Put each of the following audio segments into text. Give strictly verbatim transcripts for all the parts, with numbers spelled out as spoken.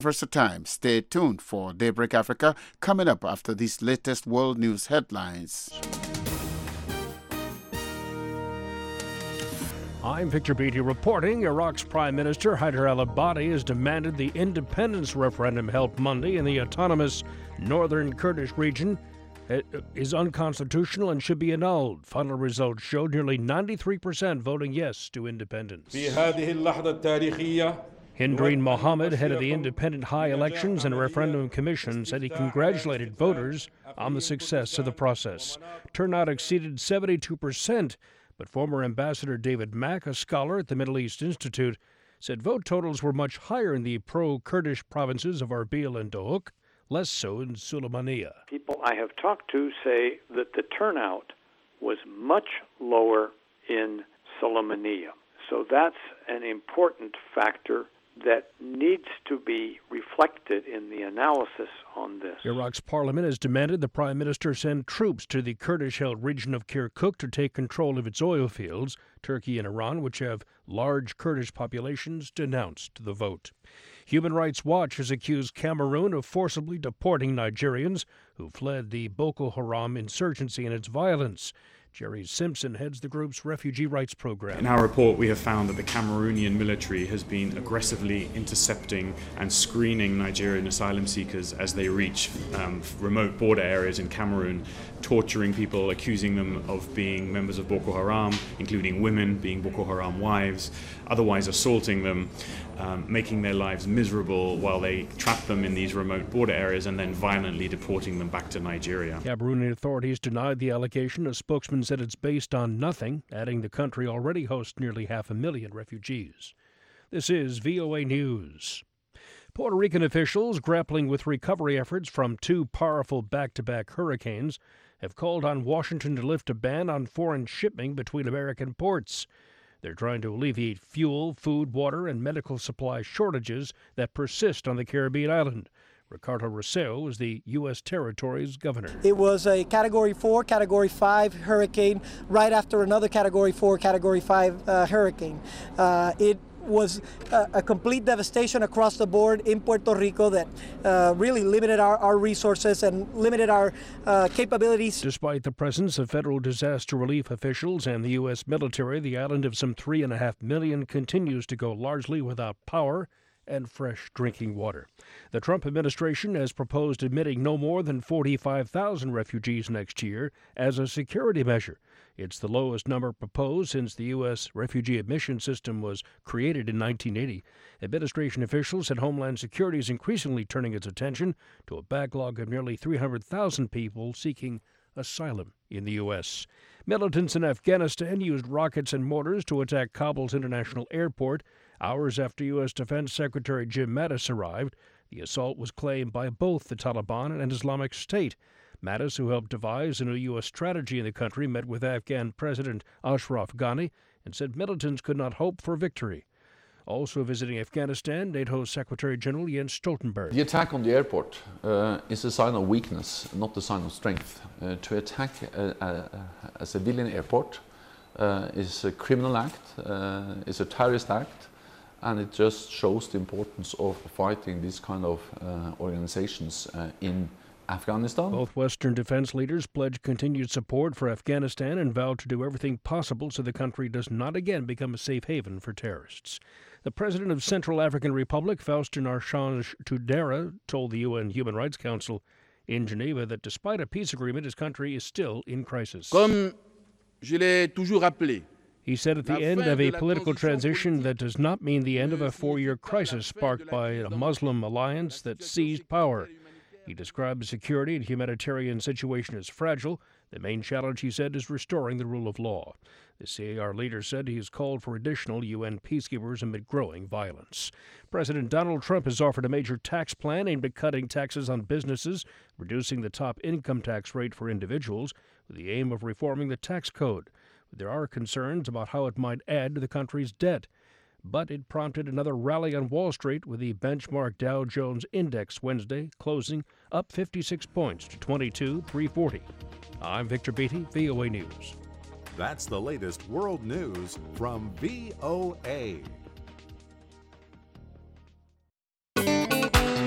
First time. Stay tuned for Daybreak Africa coming up after these latest world news headlines. I'm Victor Beatty reporting. Iraq's Prime Minister Haider al-Abadi has demanded the independence referendum held Monday in the autonomous northern Kurdish region is unconstitutional and should be annulled. Final results showed nearly ninety-three percent voting yes to independence. Hindreen Mohammed, head of the Independent High Elections and Referendum Commission, said he congratulated voters on the success of the process. Turnout exceeded seventy-two percent, but former Ambassador David Mack, a scholar at the Middle East Institute, said vote totals were much higher in the pro-Kurdish provinces of Erbil and Dohuk, less so in Sulaymaniyah. People I have talked to say that the turnout was much lower in Sulaymaniyah. So that's an important factor that needs to be reflected in the analysis on this. Iraq's parliament has demanded the prime minister send troops to the Kurdish-held region of Kirkuk to take control of its oil fields. Turkey and Iran, which have large Kurdish populations, denounced the vote. Human Rights Watch has accused Cameroon of forcibly deporting Nigerians who fled the Boko Haram insurgency and its violence. Jerry Simpson heads the group's refugee rights program. In our report, we have found that the Cameroonian military has been aggressively intercepting and screening Nigerian asylum seekers as they reach um, remote border areas in Cameroon, torturing people, accusing them of being members of Boko Haram, including women being Boko Haram wives, otherwise assaulting them, um, making their lives miserable while they trap them in these remote border areas and then violently deporting them back to Nigeria. Cameroonian authorities denied the allegation. A spokesman said it's based on nothing, adding the country already hosts nearly half a million refugees. This is V O A News. Puerto Rican officials grappling with recovery efforts from two powerful back-to-back hurricanes have called on Washington to lift a ban on foreign shipping between American ports. They're trying to alleviate fuel, food, water, and medical supply shortages that persist on the Caribbean island. Ricardo Rosselló is the U S territory's governor. It was a Category four, Category five hurricane right after another Category four, Category five uh, hurricane. Uh, it was a, a complete devastation across the board in Puerto Rico that uh, really limited our, our resources and limited our uh, capabilities. Despite the presence of federal disaster relief officials and the U S military, the island of some three and a half million continues to go largely without power and fresh drinking water. The Trump administration has proposed admitting no more than forty-five thousand refugees next year as a security measure. It's the lowest number proposed since the U S refugee admission system was created in nineteen eighty. Administration officials said Homeland Security is increasingly turning its attention to a backlog of nearly three hundred thousand people seeking asylum in the U S. Militants in Afghanistan used rockets and mortars to attack Kabul's international airport hours after U S Defense Secretary Jim Mattis arrived. The assault was claimed by both the Taliban and Islamic State. Mattis, who helped devise a new U S strategy in the country, met with Afghan President Ashraf Ghani and said militants could not hope for victory. Also visiting Afghanistan, NATO Secretary General Jens Stoltenberg. The attack on the airport uh, is a sign of weakness, not a sign of strength. Uh, to attack a, a, a civilian airport uh, is a criminal act, uh, is a terrorist act, and it just shows the importance of fighting these kind of uh, organizations uh, in Afghanistan. Both Western defense leaders pledged continued support for Afghanistan and vowed to do everything possible so the country does not again become a safe haven for terrorists. The president of Central African Republic, Faustin Archange Touadéra, told the U N Human Rights Council in Geneva that despite a peace agreement, his country is still in crisis. Comme je l'ai toujours rappelé, he said at the end of a political transition that does not mean the end of a four-year crisis sparked by a Muslim alliance that seized power. He described the security and humanitarian situation as fragile. The main challenge, he said, is restoring the rule of law. The C A R leader said he has called for additional U N peacekeepers amid growing violence. President Donald Trump has offered a major tax plan aimed at cutting taxes on businesses, reducing the top income tax rate for individuals, with the aim of reforming the tax code. There are concerns about how it might add to the country's debt. But it prompted another rally on Wall Street with the benchmark Dow Jones Index Wednesday closing up fifty-six points to twenty-two thousand three hundred forty. I'm Victor Beatty, V O A News. That's the latest world news from V O A.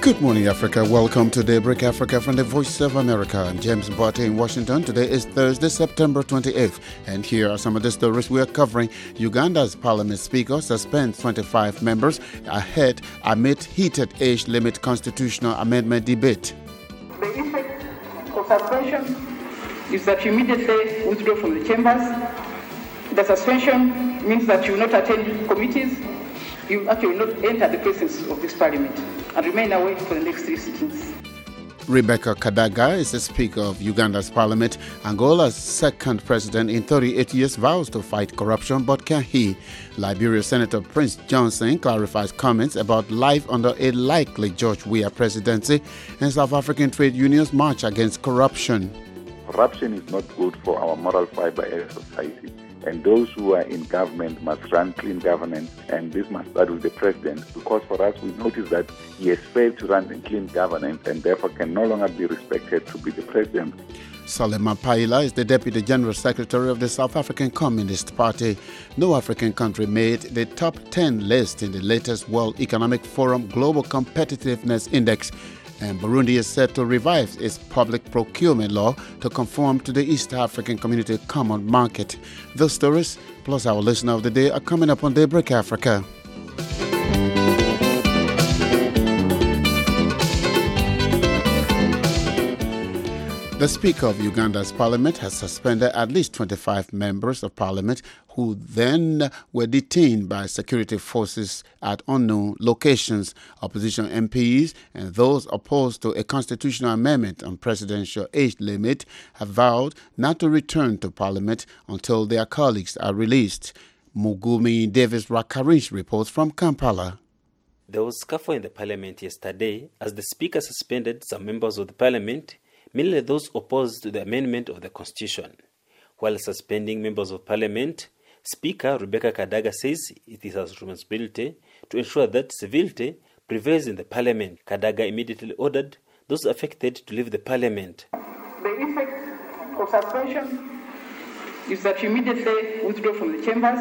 Good morning, Africa. Welcome to Daybreak Africa from the Voice of America. I'm James Botte in Washington. Today is Thursday, September twenty-eighth. And here are some of the stories we are covering. Uganda's parliament speaker suspends twenty-five members ahead amid heated age limit constitutional amendment debate. The effect of suspension is that you immediately withdraw from the chambers. The suspension means that you will not attend committees. You actually will not enter the presence of this parliament and remain away for the next three sittings. Rebecca Kadaga is the Speaker of Uganda's Parliament. Angola's second president in thirty-eight years vows to fight corruption, but can he? Liberia Senator Prince Johnson clarifies comments about life under a likely George Weah presidency, and South African trade unions march against corruption. Corruption is not good for our moral fiber as a society. And those who are in government must run clean governance, and this must start with the president, because for us we notice that he has failed to run a clean governance and therefore can no longer be respected to be the president. Solema Paila is the Deputy General Secretary of the South African Communist Party. No African country made the top ten list in the latest World Economic Forum Global Competitiveness Index. And Burundi is set to revise its public procurement law to conform to the East African Community Common Market. Those stories, plus our listener of the day, are coming up on Daybreak Africa. The Speaker of Uganda's Parliament has suspended at least twenty-five members of Parliament who then were detained by security forces at unknown locations. Opposition M Ps and those opposed to a constitutional amendment on presidential age limit have vowed not to return to Parliament until their colleagues are released. Mugumi Davis Rakarinch reports from Kampala. There was scuffle in the Parliament yesterday as the Speaker suspended some members of the Parliament, mainly those opposed to the amendment of the Constitution. While suspending members of Parliament, Speaker Rebecca Kadaga says it is her responsibility to ensure that civility prevails in the Parliament. Kadaga immediately ordered those affected to leave the Parliament. The effect of suspension is that you immediately withdraw from the chambers.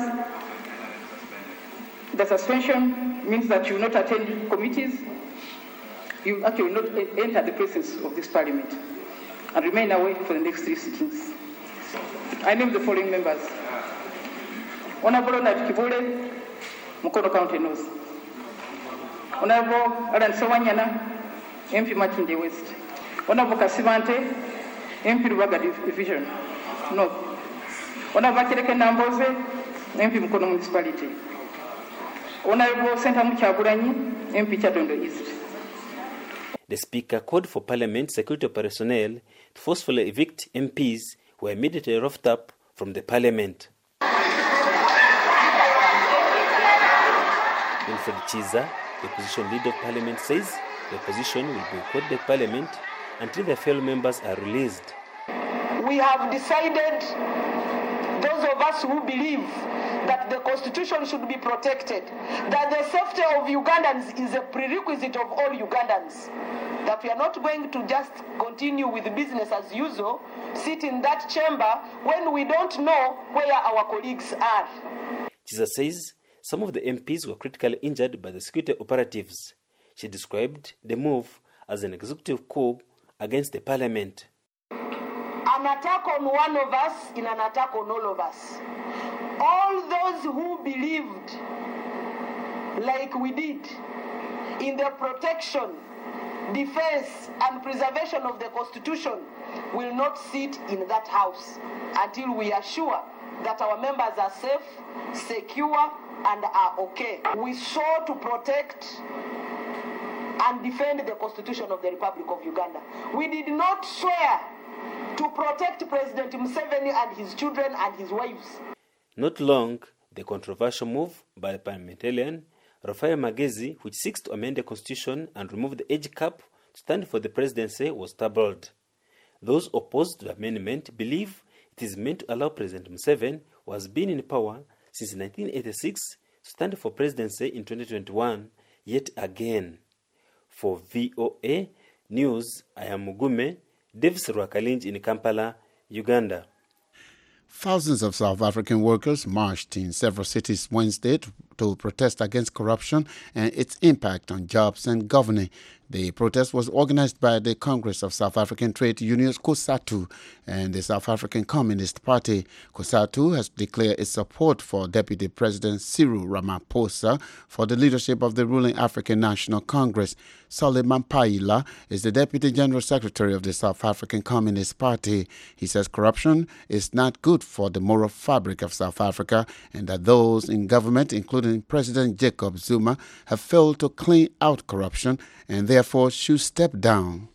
The suspension means that you will not attend committees. You actually will not enter the presence of this Parliament and remain away for the next three sittings. I name the following members. Honorable Ronald Kibule, Mukono County North. Honorable Alan Sewanyana, M P Makinde West. Honorable Kasibante, M P Rubaga Division North. Honorable Kireke Namboze, M P Mukono Municipality. Honorable Senator Muchaburanyi, M P Chatondo East. The Speaker called for Parliament security personnel to forcefully evict M Ps who were immediately roughed up from the Parliament. Wilfred Chiza, the opposition leader of Parliament, says the opposition will boycott the Parliament until their fellow members are released. We have decided, those of us who believe that the Constitution should be protected, that the safety of Ugandans is a prerequisite of all Ugandans, that we are not going to just continue with business as usual, sit in that chamber when we don't know where our colleagues are. Chiza says some of the M Ps were critically injured by the security operatives. She described the move as an executive coup against the Parliament. An attack on one of us in an attack on all of us. All those who believed, like we did, in the protection, defense, and preservation of the Constitution will not sit in that house until we are sure that our members are safe, secure, and are okay. We sought to protect and defend the Constitution of the Republic of Uganda. We did not swear to protect President Museveni and his children and his wives. Not long, the controversial move by the parliamentarian Raphael Magezi, which seeks to amend the constitution and remove the age cap to stand for the presidency, was tabled. Those opposed to the amendment believe it is meant to allow President Museveni, who has been in power since nineteen eighty-six, to stand for presidency in twenty twenty-one yet again. For V O A News, I am Mugume Davis Rwakalinji in Kampala, Uganda. Thousands of South African workers marched in several cities Wednesday to, to protest against corruption and its impact on jobs and governing. The protest was organized by the Congress of South African Trade Unions, COSATU, and the South African Communist Party. COSATU has declared its support for Deputy President Cyril Ramaphosa for the leadership of the ruling African National Congress. Suleiman Paila is the Deputy General Secretary of the South African Communist Party. He says corruption is not good for the moral fabric of South Africa and that those in government, including President Jacob Zuma, have failed to clean out corruption and therefore should step down.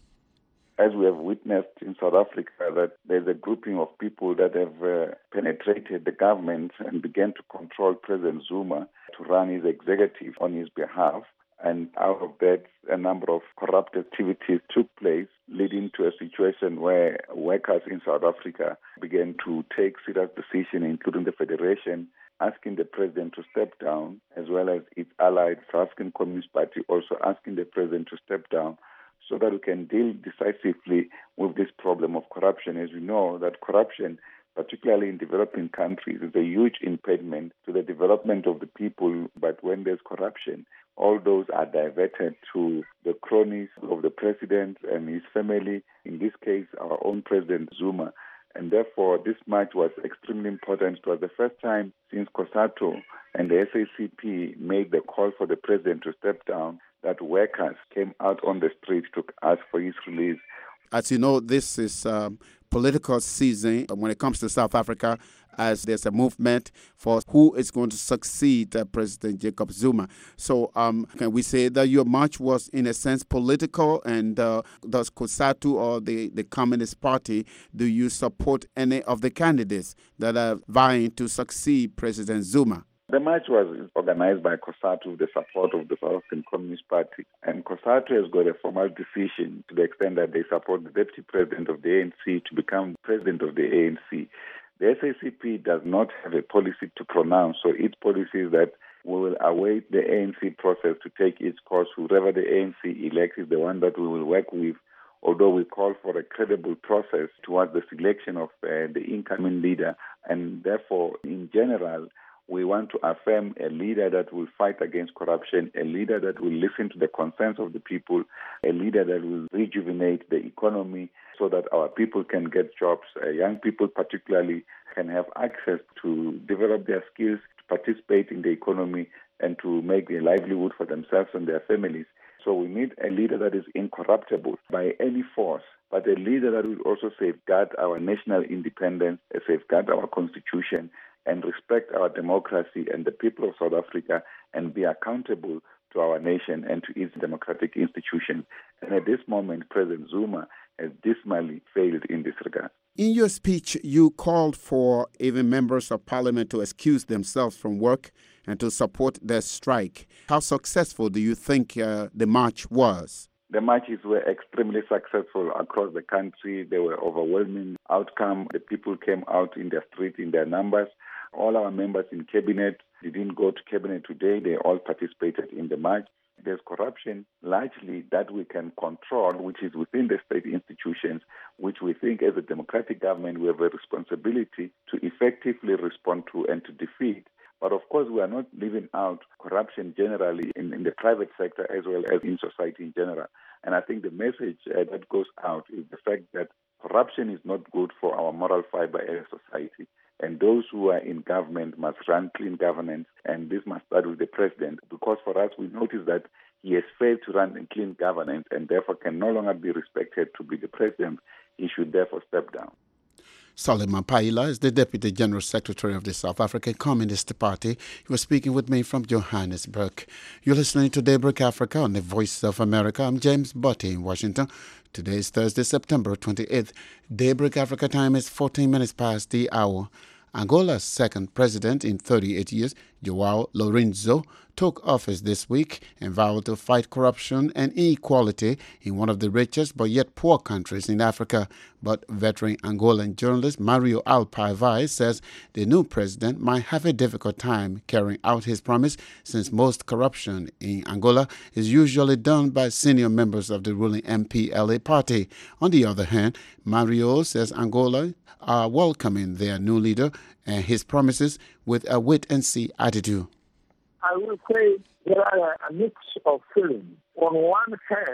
As we have witnessed in South Africa, that there's a grouping of people that have uh, penetrated the government and began to control President Zuma to run his executive on his behalf. And out of that, a number of corrupt activities took place, leading to a situation where workers in South Africa began to take serious decisions, including the Federation, asking the president to step down, as well as its allied South African Communist Party also asking the president to step down, so that we can deal decisively with this problem of corruption. As we know, that corruption, particularly in developing countries, is a huge impediment to the development of the people. But when there's corruption, all those are diverted to the cronies of the president and his family, in this case, our own President Zuma. And therefore, this march was extremely important. It was the first time since COSATU and the S A C P made the call for the president to step down that workers came out on the street to ask for his release. As you know, this is um, political season when it comes to South Africa, as there's a movement for who is going to succeed uh, President Jacob Zuma. So um, can we say that your march was, in a sense, political? And uh, does COSATU or the, the Communist Party, do you support any of the candidates that are vying to succeed President Zuma? The march was organized by COSATU with the support of the South African Communist Party. And COSATU has got a formal decision to the extent that they support the Deputy President of the A N C to become President of the A N C. The S A C P does not have a policy to pronounce, so its policy is that we will await the A N C process to take its course. Whoever the A N C elects is the one that we will work with, although we call for a credible process towards the selection of uh, the incoming leader. And therefore, in general, we want to affirm a leader that will fight against corruption, a leader that will listen to the concerns of the people, a leader that will rejuvenate the economy so that our people can get jobs, uh, young people particularly can have access to develop their skills, to participate in the economy, and to make a livelihood for themselves and their families. So we need a leader that is incorruptible by any force, but a leader that will also safeguard our national independence, safeguard our constitution, and respect our democracy and the people of South Africa, and be accountable to our nation and to its democratic institutions. And at this moment, President Zuma has dismally failed in this regard. In your speech, you called for even members of parliament to excuse themselves from work and to support their strike. How successful do you think uh, the march was? The marches were extremely successful across the country. They were overwhelming outcome. The people came out in the street in their numbers. All our members in cabinet didn't go to cabinet today. They all participated in the march. There's corruption largely that we can control, which is within the state institutions, which we think as a democratic government we have a responsibility to effectively respond to and to defeat. But of course, we are not leaving out corruption generally in, in the private sector as well as in society in general. And I think the message uh, that goes out is the fact that corruption is not good for our moral fiber as a society. And those who are in government must run clean governance, and this must start with the president, because for us, we notice that he has failed to run in clean governance and therefore can no longer be respected to be the president. He should therefore step down. Suleiman Paila is the Deputy General Secretary of the South African Communist Party. He was speaking with me from Johannesburg. You're listening to Daybreak Africa on the Voice of America. I'm James Butty in Washington. Today is Thursday, September twenty-eighth. Daybreak Africa time is fourteen minutes past the hour. Angola's second president in thirty-eight years, João Lourenço, took office this week and vowed to fight corruption and inequality in one of the richest but yet poor countries in Africa. But veteran Angolan journalist Mario Alpavai says the new president might have a difficult time carrying out his promise, since most corruption in Angola is usually done by senior members of the ruling M P L A party. On the other hand, Mario says Angola are welcoming their new leader and his promises with a wait-and-see attitude. I will say there are a mix of feelings. On one hand,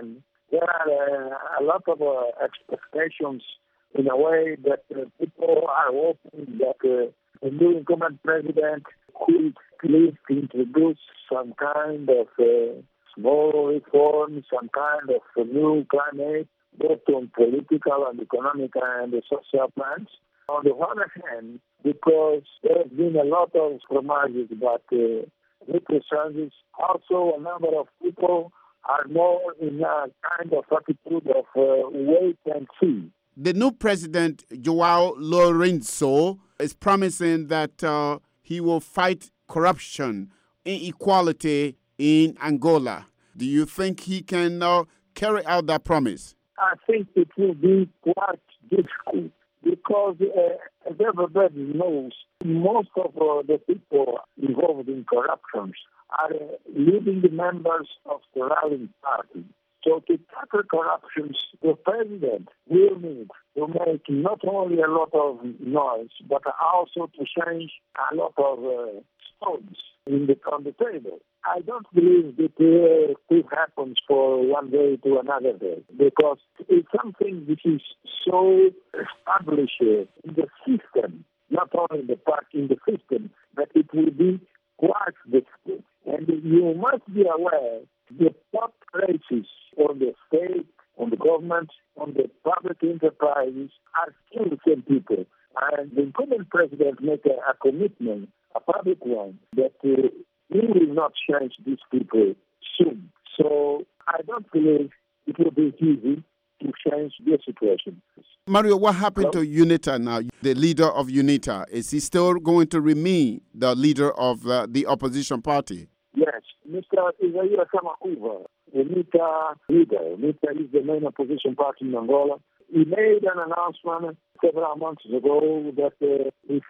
there are uh, a lot of uh, expectations in a way that uh, people are hoping that uh, the new incumbent president could at least introduce some kind of uh, small reform, some kind of a new climate, both on political and economic and social plans. On the other hand, because there's been a lot of promises about uh, little changes, also a number of people are more in a kind of attitude of uh, wait and see. The new president, Joao Lourenço, is promising that uh, he will fight corruption, inequality in Angola. Do you think he can uh, carry out that promise? I think it will be quite difficult because, uh, as everybody knows, most of uh, the people involved in corruption are uh, leading members of the ruling party. So to tackle corruption, the president will need to make not only a lot of noise, but also to change a lot of uh, stones in the, on the table. I don't believe that uh, it happens for one day to another day, because it's something which is so established in the system, not only in the party, in the system, that it will be quite difficult. And you must be aware the top races on the state, on the government, on the public enterprises are still the same people. And the incumbent president made a, a commitment, a public one, that uh, he will not change these people soon. So I don't believe it will be easy to change the situation. Mario, what happened Hello? to UNITA now? The leader of UNITA, is he still going to remain the leader of uh, the opposition party? Yes, Mister Isaías Samakuva, UNITA leader. UNITA is the main opposition party in Angola. He made an announcement several months ago that uh, if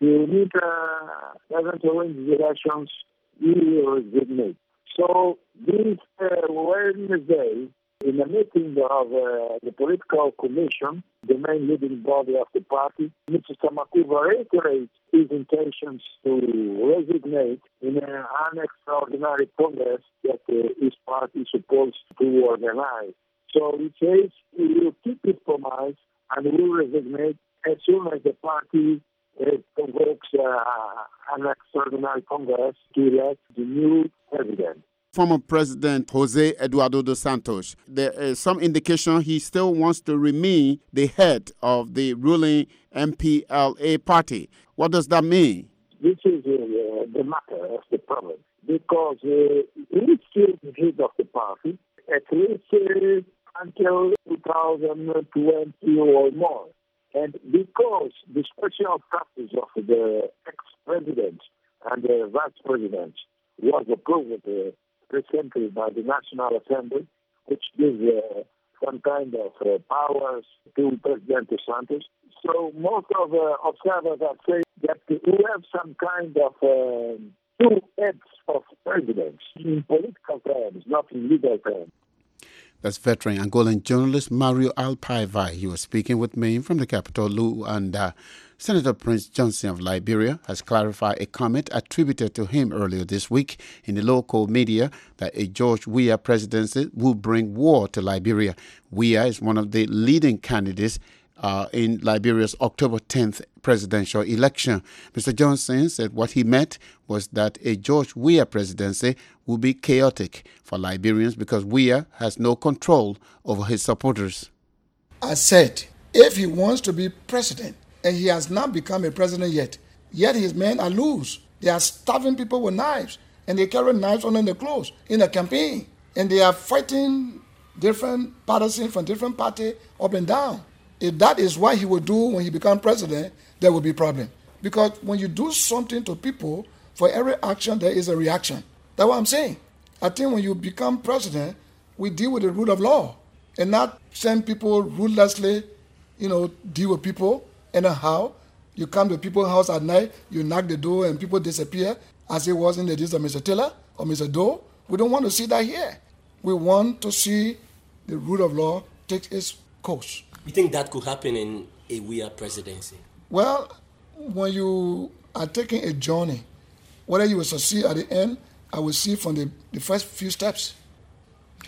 UNITA doesn't win the elections, he will resignate. So this uh, Wednesday, in a meeting of uh, the political commission, the main leading body of the party, Mister Samakuva reiterates his intentions to resignate in an extraordinary congress that uh, his party is supposed to organize. So he says he will keep his promise and will resignate as soon as the party uh, convokes uh, an extraordinary congress to elect the new president. Former President Jose Eduardo dos Santos, there is some indication he still wants to remain the head of the ruling M P L A party. What does that mean? This is uh, the matter of the problem, because uh, he is still the head of the party, at least uh, until two thousand twenty or more. And because the special status of the ex-president and the vice president was approved uh, recently by the National Assembly, which gives uh, some kind of uh, powers to President dos Santos. So most of the uh, observers are saying that we have some kind of uh, two heads of presidents in political terms, not in legal terms. That's veteran Angolan journalist Mario Alpaiva. He was speaking with me from the capital, Luanda. Senator Prince Johnson of Liberia has clarified a comment attributed to him earlier this week in the local media that a George Weah presidency will bring war to Liberia. Weah is one of the leading candidates uh, in Liberia's October tenth presidential election. Mister Johnson said what he meant was that a George Weah presidency will be chaotic for Liberians because Weah has no control over his supporters. I said, if he wants to be president, and he has not become a president yet, yet his men are loose. They are stabbing people with knives, and they carry knives under their clothes in a campaign, and they are fighting different partisans from different parties up and down. If that is what he will do when he becomes president, there will be a problem. Because when you do something to people, for every action there is a reaction. That's what I'm saying. I think when you become president, we deal with the rule of law and not send people ruthlessly, you know, deal with people. Anyhow, you come to people's house at night, you knock the door and people disappear, as it was in the days of Mister Taylor or Mister Doe. We don't want to see that here. We want to see the rule of law take its course. You think that could happen in a Weah presidency? Well, when you are taking a journey, whether you will succeed at the end, I will see from the, the first few steps.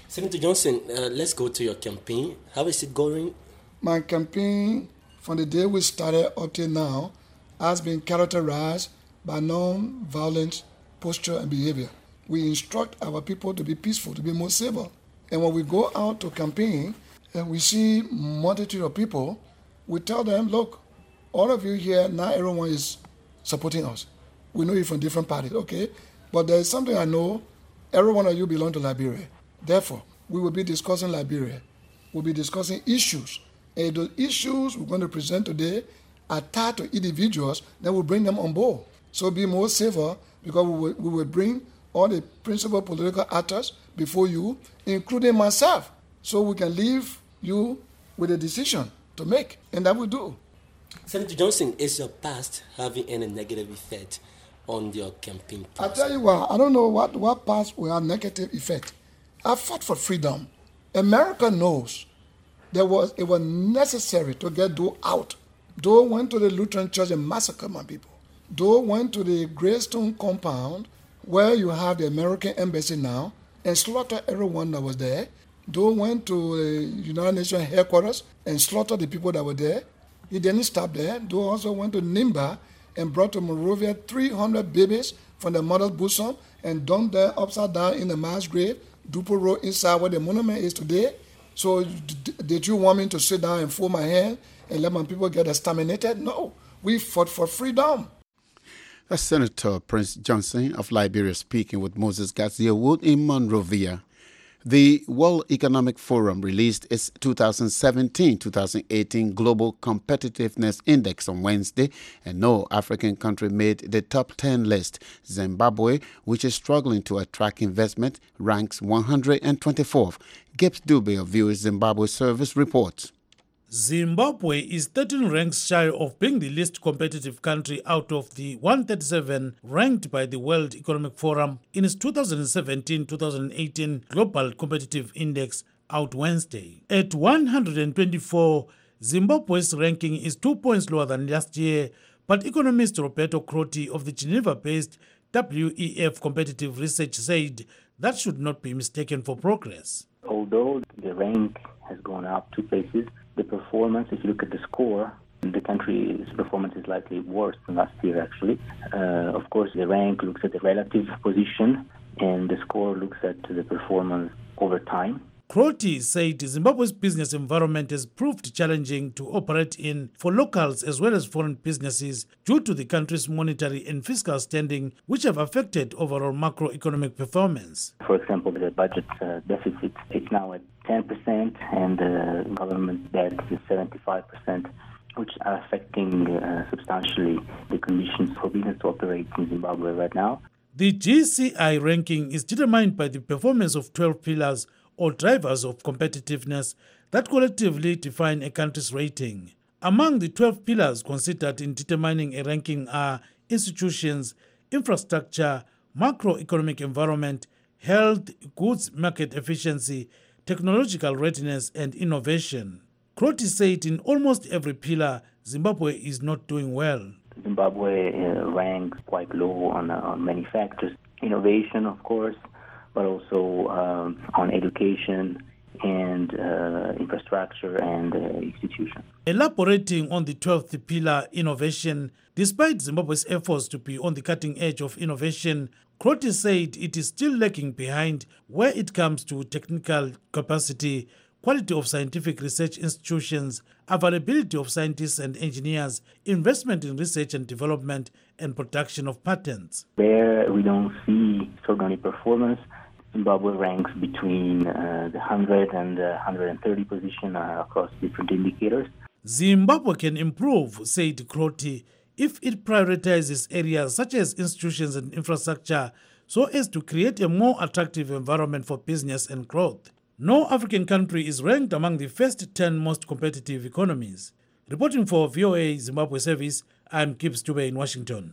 Senator Johnson, uh, let's go to your campaign. How is it going? My campaign, from the day we started up till now, has been characterized by non-violent posture and behavior. We instruct our people to be peaceful, to be more civil. And when we go out to campaign and we see multitude of people, we tell them, look, all of you here, not everyone is supporting us. We know you from different parties, okay? But there is something I know, every one of you belong to Liberia. Therefore, we will be discussing Liberia. We'll be discussing issues. And those issues we're going to present today are tied to individuals that will bring them on board. So be more safer, because we will, we will bring all the principal political actors before you, including myself, so we can leave you with a decision to make, and that we do. Senator Johnson, is your past having any negative effect on your campaign process? I tell you what, I don't know what, what past will have negative effect. I fought for freedom. America knows there was it was necessary to get Doe out. Doe went to the Lutheran church and massacred my people. Doe went to the Greystone compound, where you have the American embassy now, and slaughtered everyone that was there. Doe went to the United Nations headquarters and slaughtered the people that were there. He didn't stop there. Doe also went to Nimba and brought to Monrovia three hundred babies from the mother's bosom and dumped them upside down in the mass grave, Dupo Road, inside where the monument is today. So d- did you want me to sit down and fold my hand and let my people get exterminated? No. We fought for freedom. That's Senator Prince Johnson of Liberia speaking with Moses Garcia Wood in Monrovia. The World Economic Forum released its two thousand seventeen to two thousand eighteen Global Competitiveness Index on Wednesday, and no African country made the top ten list. Zimbabwe, which is struggling to attract investment, ranks one hundred twenty-fourth. Gibbs Dube of V O A Zimbabwe Service reports. Zimbabwe is thirteen ranks shy of being the least competitive country out of the one hundred thirty-seven ranked by the World Economic Forum in its two thousand seventeen to two thousand eighteen Global Competitive Index out Wednesday. At one hundred twenty-four, Zimbabwe's ranking is two points lower than last year, but economist Roberto Crotty of the Geneva-based W E F Competitive Research said that should not be mistaken for progress. Although the rank has gone up two places, the performance, if you look at the score, the country's performance is slightly worse than last year, actually. Uh, of course, the rank looks at the relative position, and the score looks at the performance over time. Crotty said Zimbabwe's business environment has proved challenging to operate in for locals as well as foreign businesses due to the country's monetary and fiscal standing, which have affected overall macroeconomic performance. For example, the budget uh, deficit is now at ten percent, and the government debt is seventy-five percent, which are affecting uh, substantially the conditions for business to operate in Zimbabwe right now. The G C I ranking is determined by the performance of twelve pillars or drivers of competitiveness that collectively define a country's rating. Among the twelve pillars considered in determining a ranking are institutions, infrastructure, macroeconomic environment, health, goods market efficiency, technological readiness, and innovation. Crotty said in almost every pillar, Zimbabwe is not doing well. Zimbabwe uh, ranks quite low on, uh, on many factors. Innovation, of course, but also um, on education and uh, infrastructure and uh, institutions. Elaborating on the twelfth pillar, innovation, despite Zimbabwe's efforts to be on the cutting edge of innovation, Crotty said it is still lagging behind where it comes to technical capacity, quality of scientific research institutions, availability of scientists and engineers, investment in research and development, and production of patents. Where we don't see extraordinary performance, Zimbabwe ranks between uh, the one hundred and the one hundred thirty position uh, across different indicators. Zimbabwe can improve, said Crotty, if it prioritizes areas such as institutions and infrastructure so as to create a more attractive environment for business and growth. No African country is ranked among the first ten most competitive economies. Reporting for V O A Zimbabwe Service, I'm Gibbs Dube in Washington.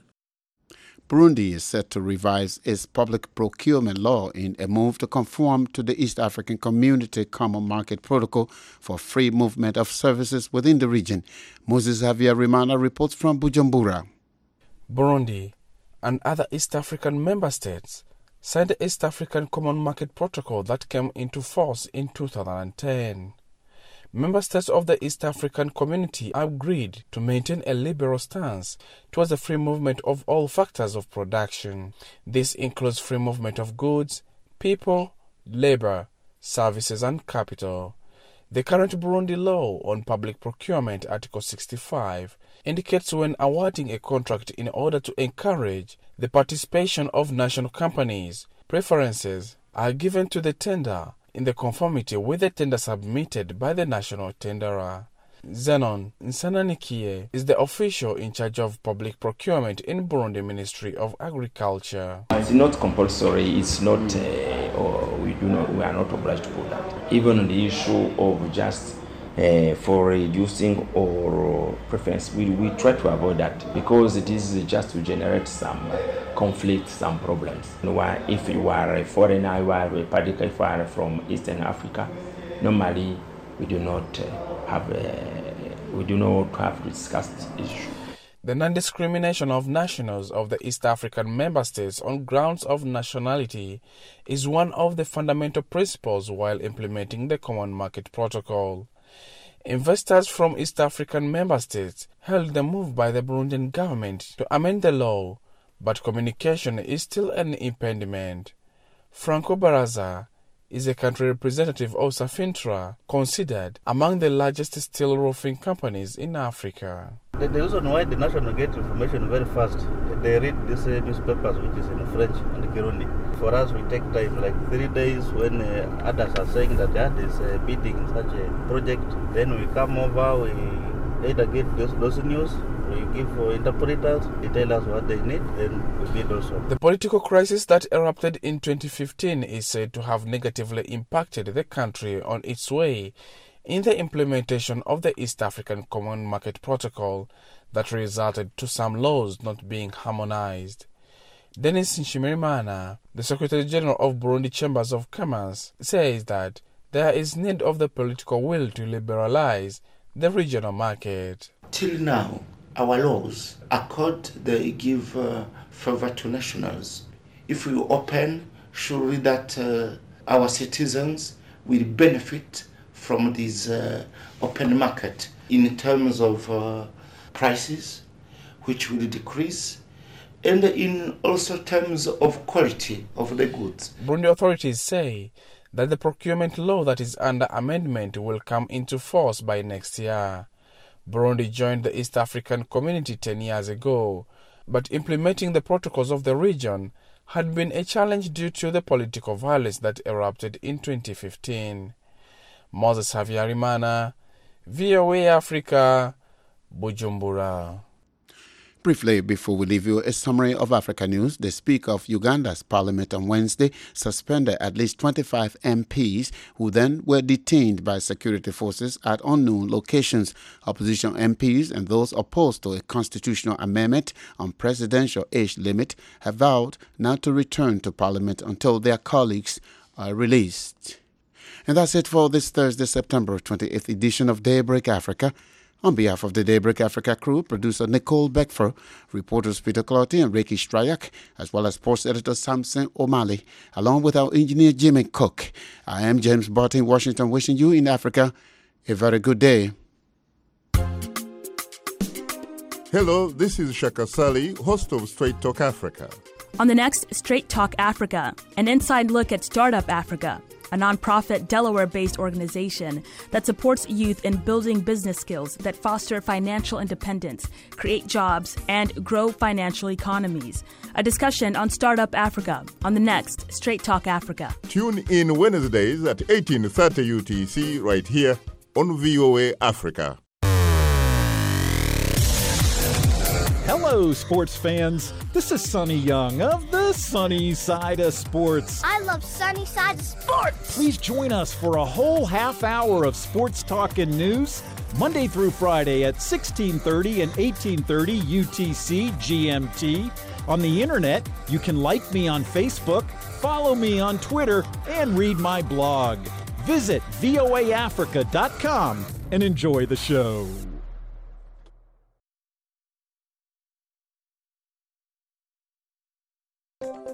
Burundi is set to revise its public procurement law in a move to conform to the East African Community Common Market Protocol for free movement of services within the region. Moses Javier Rimana reports from Bujumbura. Burundi and other East African member states signed the East African Common Market Protocol that came into force in two thousand ten. Member states of the East African Community agreed to maintain a liberal stance towards the free movement of all factors of production. This includes free movement of goods, people, labor, services and capital. The current Burundi law on public procurement, Article sixty-five, indicates when awarding a contract in order to encourage the participation of national companies, preferences are given to the tender in the conformity with the tender submitted by the national tenderer. Zenon Nsananikie is the official in charge of public procurement in Burundi Ministry of Agriculture. It's not compulsory, it's not, uh, or we do not, we are not obliged to put that. Even on the issue of just uh, for reducing or preference, we, we try to avoid that because it is just to generate some conflict, some problems. Why, if you are a foreigner, you are particularly far from Eastern Africa, normally we do not uh, have uh, we do not have discussed issue. The non-discrimination of nationals of the East African member states on grounds of nationality is one of the fundamental principles while implementing the Common Market Protocol. Investors from East African member states hailed the move by the Burundian government to amend the law, but communication is still an impediment. Franco Baraza is a country representative of Safintra, considered among the largest steel roofing companies in Africa. The, the reason why the national get information very fast, they read these uh, newspapers which is in French and Kirundi. For us, we take time, like three days when uh, others are saying that yeah, there's a bidding in such a project. Then we come over, we either get those, those news, we give for interpreters, they tell us what they need, then we bid also. The political crisis that erupted in twenty fifteen is said to have negatively impacted the country on its way in the implementation of the East African Common Market Protocol that resulted to some laws not being harmonized. Denis Nshimirimana, the Secretary General of Burundi Chambers of Commerce, says that there is need of the political will to liberalize the regional market. Till now, our laws accord, they give uh, favor to nationals. If we open, surely that uh, our citizens will benefit from this uh, open market in terms of uh, prices, which will decrease, and in also terms of quality of the goods. Burundi authorities say that the procurement law that is under amendment will come into force by next year. Burundi joined the East African Community ten years ago, but implementing the protocols of the region had been a challenge due to the political violence that erupted in twenty fifteen. Moses Havyarimana, V O A Africa, Bujumbura. Briefly, before we leave you, a summary of Africa news. The Speaker of Uganda's parliament on Wednesday suspended at least twenty-five M Ps who then were detained by security forces at unknown locations. Opposition M Ps and those opposed to a constitutional amendment on presidential age limit have vowed not to return to parliament until their colleagues are released. And that's it for this Thursday, September twenty-eighth edition of Daybreak Africa. On behalf of the Daybreak Africa crew, producer Nicole Beckfer, reporters Peter Clotty and Ricky Strayak, as well as sports editor Samson O'Malley, along with our engineer Jimmy Cook, I am James Barton in Washington, wishing you in Africa a very good day. Hello, this is Shaka Sali, host of Straight Talk Africa. On the next Straight Talk Africa, an inside look at Startup Africa, a nonprofit Delaware-based organization that supports youth in building business skills that foster financial independence, create jobs, and grow financial economies. A discussion on Startup Africa on the next Straight Talk Africa. Tune in Wednesdays at eighteen thirty U T C right here on V O A Africa. Hello, sports fans. This is Sonny Young of the Sunny Side of Sports. I love Sunny Side of Sports. Please join us for a whole half hour of sports talk and news, Monday through Friday at sixteen thirty and eighteen thirty U T C G M T. On the internet, you can like me on Facebook, follow me on Twitter, and read my blog. Visit V O A Africa dot com and enjoy the show.